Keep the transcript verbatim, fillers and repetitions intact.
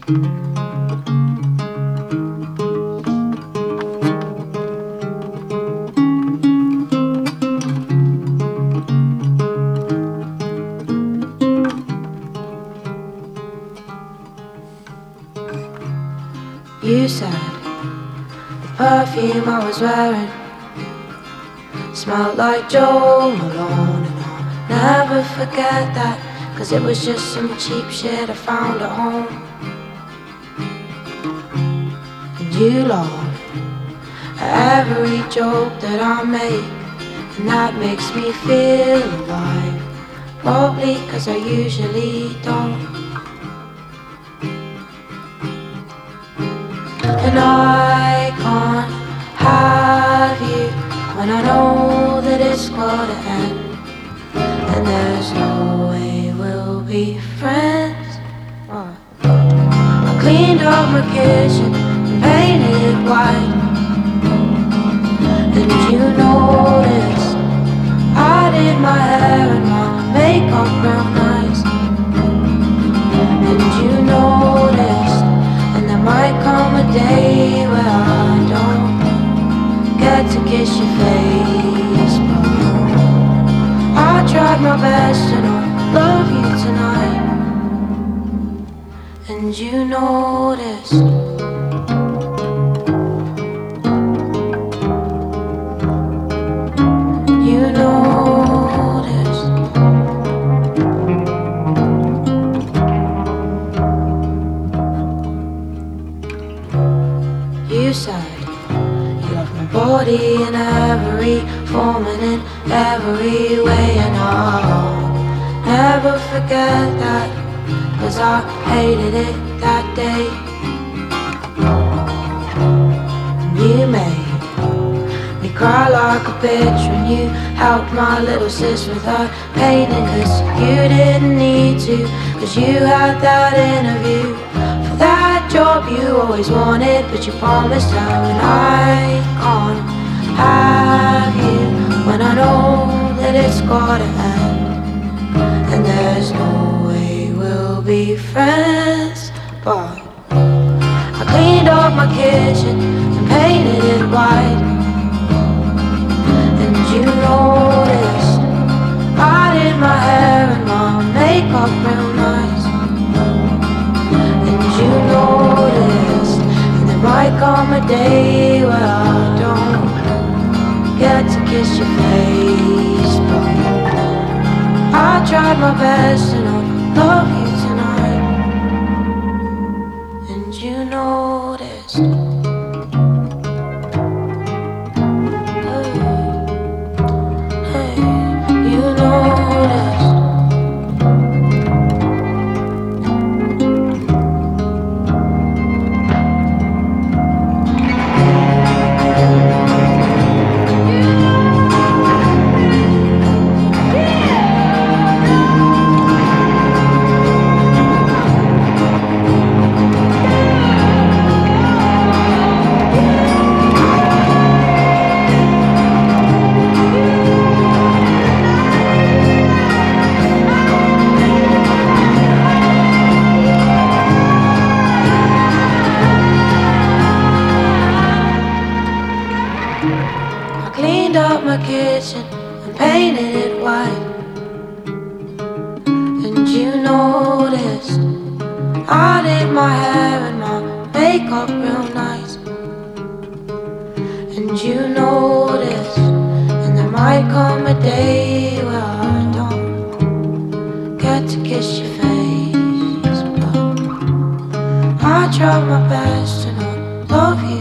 You said the perfume I was wearing smelled like Joe Malone, and I'll never forget that, 'cause it was just some cheap shit I found at home. And you laugh at every joke that I make, and that makes me feel alive, probably 'cause I usually don't. And I can't have you when I know that it's gotta end, and there's no way we'll be friends. uh. I cleaned up my kitchen and painted it white, and you noticed I did my hair and my makeup real nice. And you noticed, and there might come a day where I don't get to kiss your face, but I tried my best and I love you tonight. And you noticed. You noticed. You said you love my body in every form and in every way, and I'll never forget that, 'cause I hated it that day. And you made me cry like a bitch when you helped my little sis with her painting, 'cause you didn't need to, 'cause you had that interview for that job you always wanted, but you promised her. And I can't have you when I know that it's gotta end, and there's no way we'll be friends. But I cleaned up my kitchen and painted it white, and you noticed I did my hair and my makeup real nice. And you noticed, and there might come a day where I don't get to kiss your face, but I tried my best and I love you tonight. And you noticed. Hey, hey, you noticed. I cleaned up my kitchen and painted it white, and you noticed I did my hair and my makeup real nice. And you noticed, and there might come a day where I don't get to kiss your face, but I tried my best and I love you